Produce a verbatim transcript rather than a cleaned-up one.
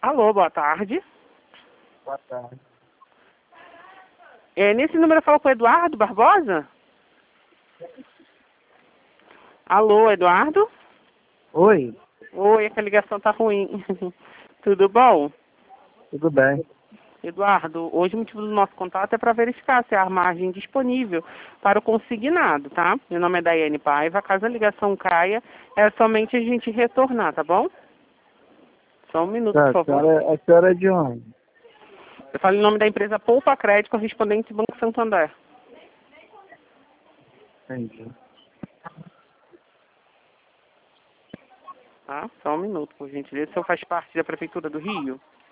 Alô, boa tarde. Boa tarde. É, nesse número eu falo com o Eduardo Barbosa? Alô, Eduardo? Oi, Oi, essa ligação tá ruim. Tudo bom? tudo bem? Eduardo, hoje o motivo do nosso contato é para verificar se há a margem disponível para o consignado, tá? Meu nome é Daiane Paiva. Caso a ligação caia, é somente a gente retornar, tá bom? Só um minuto, Tá, por a favor. senhora, a senhora é de onde? Eu falo em nome da empresa Poupa Crédito, correspondente do Banco Santander. Entendi. Tá? Só um minuto, por gentileza. O senhor faz parte da Prefeitura do Rio?